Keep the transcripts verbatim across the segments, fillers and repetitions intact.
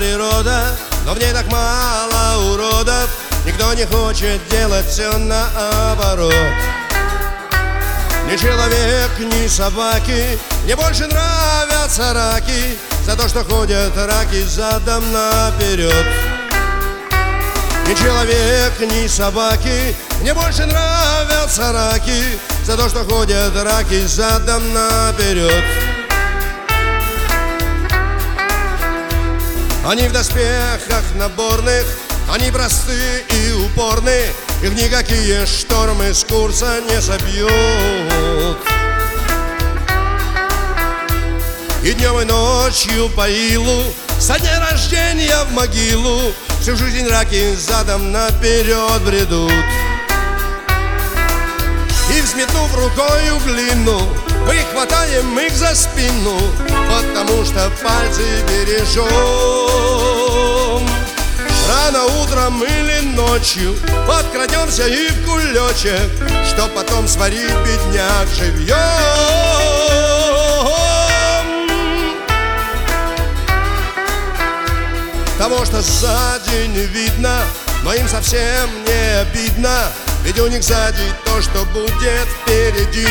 природа, но в ней так мало уродов. Никто не хочет делать все наоборот. Ни человек, ни собаки, мне больше нравятся раки, за то, что ходят раки задом наперед. Ни человек, ни собаки, мне больше нравятся раки, за то, что ходят раки задом наперед. Они в доспехах наборных, они просты и упорны, их никакие штормы с курса не собьют. И днем, и ночью по илу, со дня рождения в могилу, всю жизнь раки задом наперед бредут. И взметнув рукою глину, мы хватаем их за спину, потому что пальцы бережем. Рано утром или ночью подкрадемся и в кулечек, чтоб потом сварить бедняк живьем. Того, что сзади не видно, но им совсем не обидно, ведь у них сзади то, что будет впереди.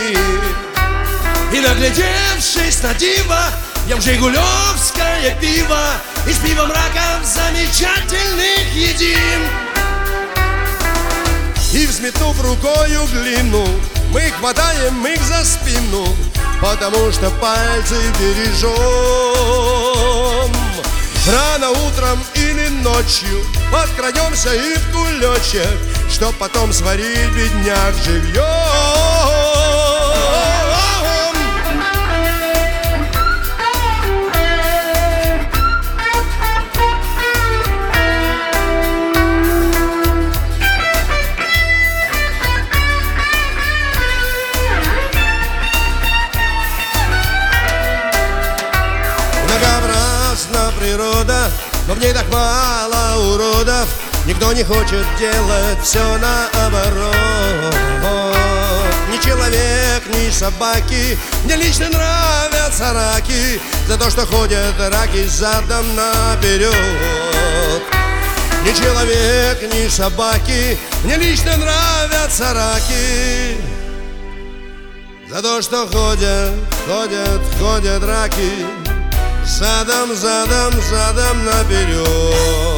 И наглядевшись на диво, пьем жигулевское пиво, и с пивом раков замечательных едим. И взметнув рукою глину, мы хватаем их за спину, потому что пальцы бережем. Рано утром или ночью подкрадемся и в кулечек, чтоб потом сварить бедняк живьем. Многообразна природа, но в ней так мало уродов. Никто не хочет делать все наоборот. Ни человек, ни собаки, мне лично нравятся раки, за то, что ходят раки задом наперед. Ни человек, ни собаки, мне лично нравятся раки, за то, что ходят, ходят, ходят раки задом, задом, задом наперед.